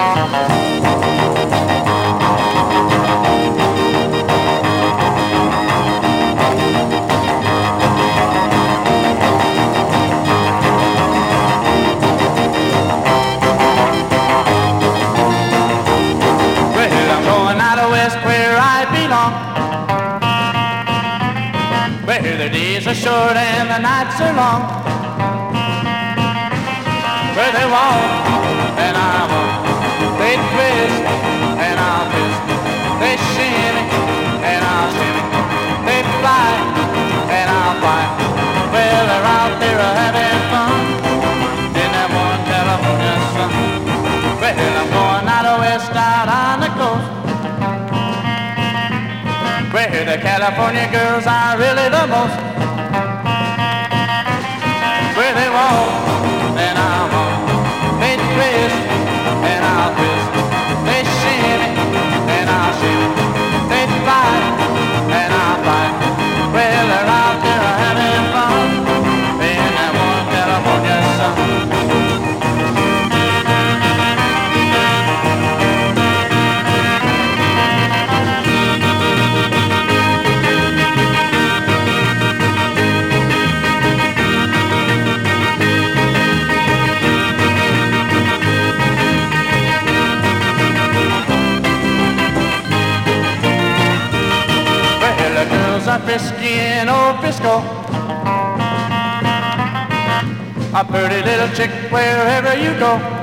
Well, I'm going out of west where I belong, where the days are short and the nights are long, where they walk and I walk, they twist and I'll twist, they shimmy and I'll shimmy, they fly and I'll fly. Well, they're out there having fun in that one California sun. Well, I'm going out of west, out on the coast, where the California girls are really the most, where they walk and I walk, they twist and I'll twist, they shimmy and I'll shimmy, they fly and I'll fly. Well, they're out there having fun in that one California sun. Frisky in old Frisco, a pretty little chick wherever you go.